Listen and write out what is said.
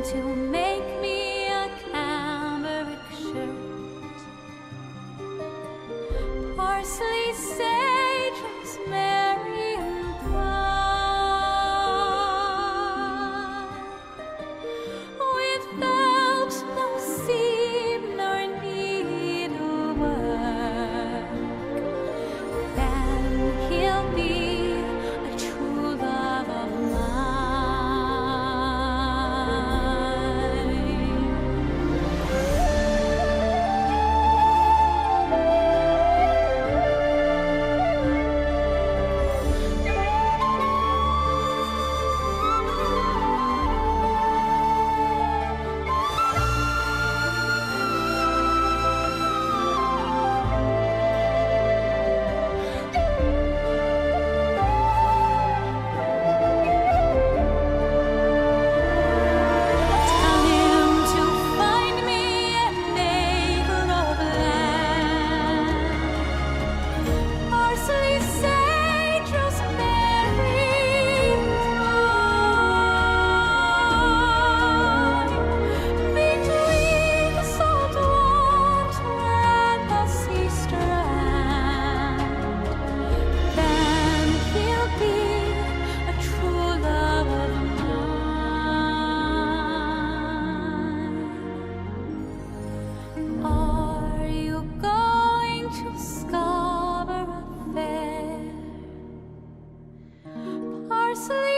to make me a cambric shirt. Parsley, sage, rosemary, and thyme, with felt no seam nor needlework. Then he'll be a true love of mine. Tell him to find me an acre of land. Parsley, sage, rosemary, thyme, between the salt water and the sea strand. Then he'll be a true love of mine. Are you going to Scarborough Fair? Parsley,